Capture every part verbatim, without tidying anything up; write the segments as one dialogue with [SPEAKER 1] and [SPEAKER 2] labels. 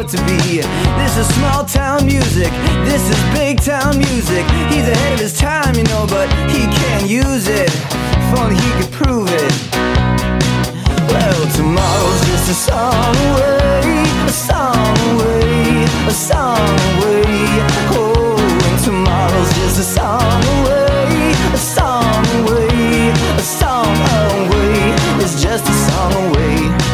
[SPEAKER 1] to be. This is small town music, this is big town music. He's ahead of his time, you know, but he can't use it. If only he could prove it. Well, tomorrow's just a song away, a song away, a song away. Oh, and tomorrow's just a song away, a song away, a song away. It's just a song away.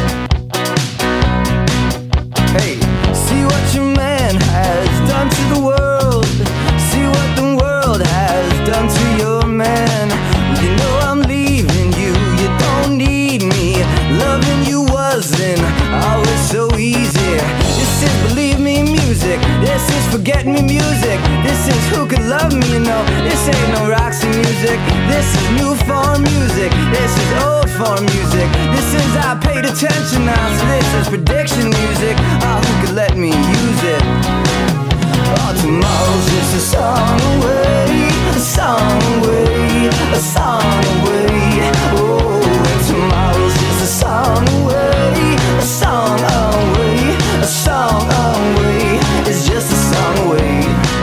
[SPEAKER 1] Hey, see what your man has done to the world. See what the world has done to your man. You know I'm leaving you, you don't need me. Loving you wasn't always so easy. This is believe me music, this is forget me music. This is who could love me, you know. This ain't no Roxy music, this is new form music. This is old form music, this is I paid attention now. So this is prediction music, oh, who could let me use it? Oh, tomorrow's just a song away, a song away, a song away. Oh, and tomorrow's just a song away, a song away, a song away. It's just a song away.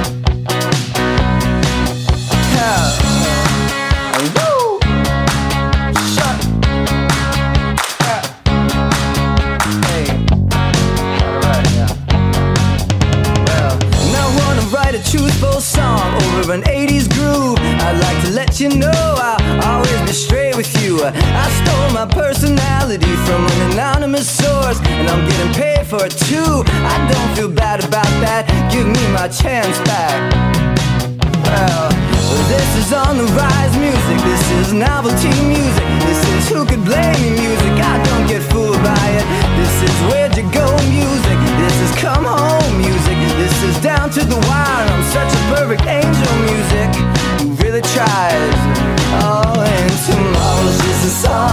[SPEAKER 1] Yeah. Woo! Shut. Yeah. Hey. Alright, yeah. Well, now I wanna write a truthful song over an eighties groove. I'd like to let you know I'll always be straight with you. I stole my personality from an anonymous source, and I'm getting paid for it too. I don't feel bad about that, give me my chance back. Well, this is on the rise music, this is novelty music. This is who could blame me music, I don't get fooled by it. This is where'd you go music, this is come home music. This is down to the wire, I'm such a perfect angel music who really tries. Oh, and tomorrow's just a song